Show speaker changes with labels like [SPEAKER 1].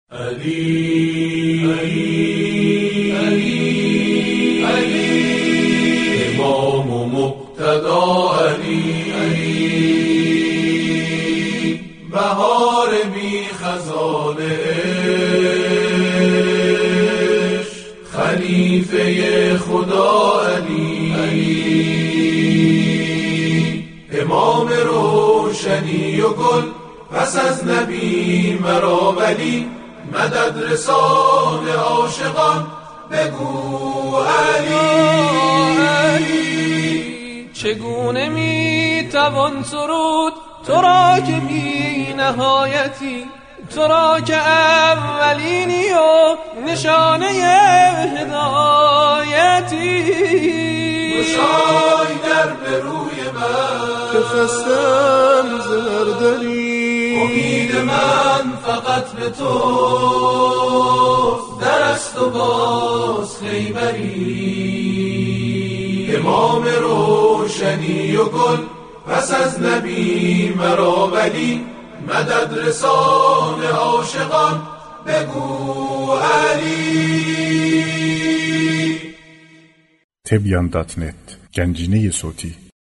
[SPEAKER 1] علی امام و مقتدا علی بهار بی خزان عشق خلیفه خدا علی امام روشنی و گل پس از نبی مرا ولی مدد رسان عاشقان بگو علی
[SPEAKER 2] چگونه میتوان سرود تو را که بی نهایتی، تو را که اولینی و نشانه هدایتی.
[SPEAKER 1] گشای در به روی من
[SPEAKER 3] که خستم زهردری،
[SPEAKER 1] امید من فقط به تو در است و باز خیبری. امام روشنی و گل پس از نبی مرا ولی مدد رسان عاشقان بگو علی.
[SPEAKER 4] Tebyan.net Gencine Soti